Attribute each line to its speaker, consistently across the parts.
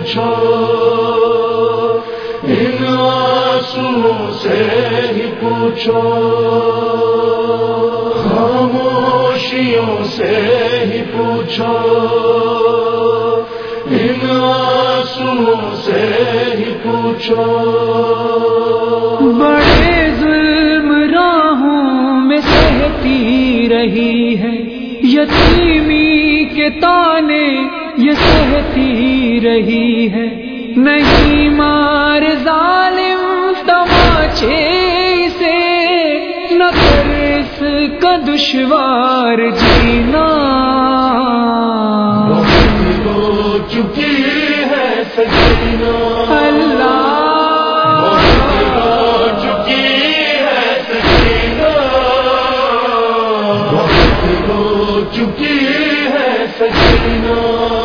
Speaker 1: پوچھو، ان آنسوؤں سے ہی پوچھو، خاموشیوں سے ہی پوچھو، ان آنسوؤں سے ہی پوچھو۔
Speaker 2: بڑے ظلم راہوں میں سہتی رہی ہے، یتیمی کے تانے یہ سہتی رہی ہے، نہیں مار ظالم تماچے سے، نہ کر اس کا دشوار جینا۔
Speaker 1: بہت ہو چکی ہے سکینہ،
Speaker 2: اللہ
Speaker 1: بہت ہو چکی ہے سکینہ، بہت ہو چکی ہے سکینہ۔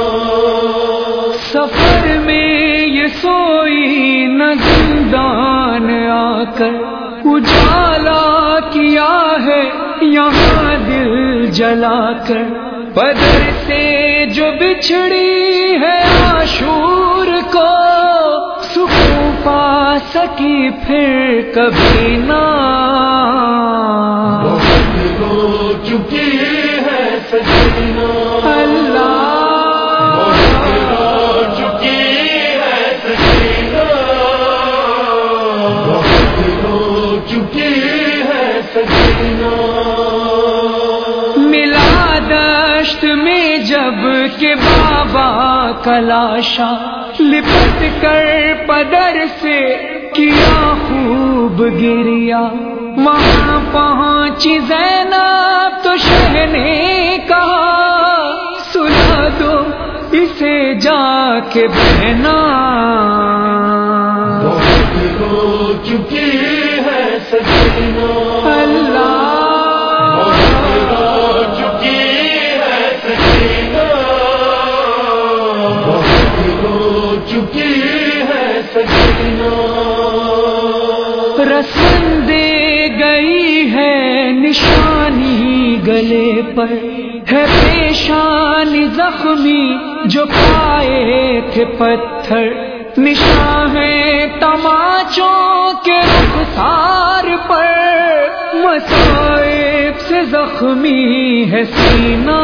Speaker 2: سفر میں یہ سوئی نہ زندان آ کر، اجالا کیا ہے یہاں دل جلا کر، بدر سے جو بچھڑی ہے عاشور کو، سکون پا سکی پھر کبھی نہ۔
Speaker 1: بہت ہو چکی ہے سکینہ،
Speaker 2: اللہ
Speaker 1: بہت ہو چکی ہے سکینہ، بہت ہو چکی ہے سکینہ۔
Speaker 2: ملا دشت میں جب کہ بابا کا لاشا، لپٹ کر پدر سے کیا خوب گریا، وہاں پہنچی زینب تو شہ نے کہا، سلا دو اسے جا کے بہنا۔
Speaker 1: بہت ہو چکی ہے سکینہ،
Speaker 2: اللہ
Speaker 1: بہت ہو چکی ہے سکینہ، بہت ہو چکی ہے سکینہ۔
Speaker 2: رسم دے گئی ہے نشانی گلے پر، ہے پیشان زخمی جو پائے تھے پتھر، نشان ہے تماچوں کے رخسار پر، مصائب سے زخمی ہے سینہ۔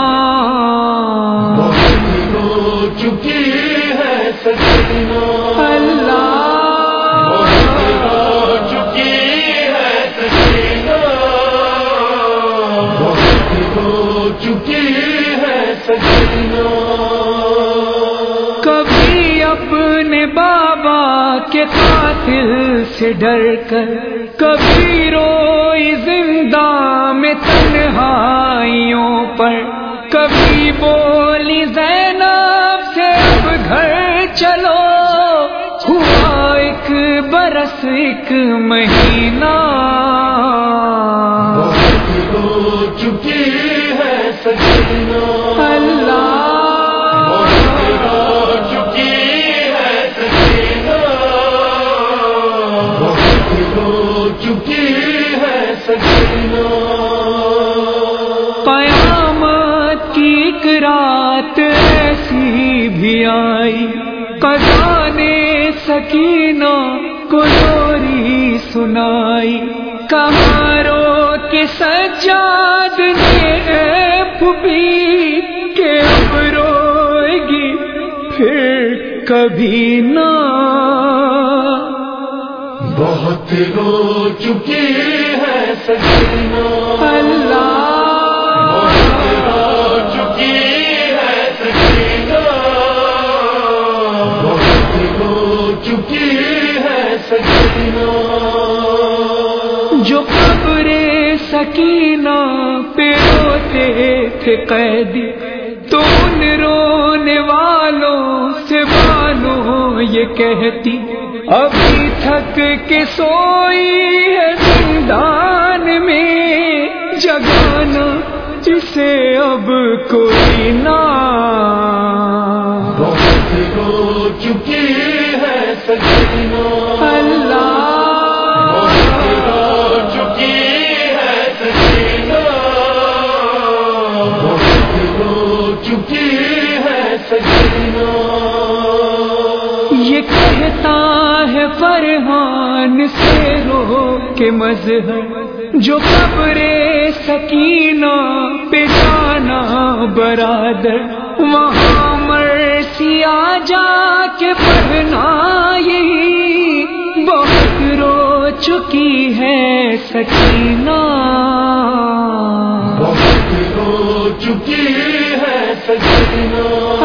Speaker 1: بہت ہو چکی ہے سکینہ،
Speaker 2: اللہ
Speaker 1: بہت ہو چکی ہے سکینہ، بہت ہو چکی ہے سکینہ۔
Speaker 2: کبھی اپنے بابا کے قاتل سے ڈر کر، کبھی روئی زندہ میں تنہائیوں پر، کبھی بولی زینب سے اب گھر چلو، ہوا ایک برس ایک مہینہ۔
Speaker 1: بہت ہو چکی ہے سکینہ،
Speaker 2: اللہ
Speaker 1: بہت ہو چکی ہے سکینہ، بہت ہو چکی ہے سکینہ۔
Speaker 2: قیامت کی ایک رات ایسی بھی آئی، قضا نے سکینہ کو لوری سنائی، کہاں رو کے سجاد نے اے پھوپھی کہ اب روئے گی پھر کبھی نہ۔
Speaker 1: بہت ہو چکی ہے سکینہ،
Speaker 2: اللہ
Speaker 1: بہت ہو چکی ہے سکینہ، بہت ہو چکی ہے سکینہ۔
Speaker 2: جو قبر سکینہ پہ روتے تھے قیدی، تو ان رونے والوں سے بانو یہ کہتی، ابھی تھک کے سوئی ہے زندان میں، جگانا جسے اب کوئی نہ۔
Speaker 1: بہت ہو چکی ہے سکینہ،
Speaker 2: اللہ
Speaker 1: بہت ہو چکی ہے سکینہ، بہت ہو چکی ہے سکینہ۔
Speaker 2: ہے فرحان سے رو کے مظہر، جو قبر سکینہ پہ جانا برادر، وہاں مرثیہ جا کے پڑھنا، یہی بہت رو چکی ہے سکینہ،
Speaker 1: بہت رو چکی ہے سکینہ۔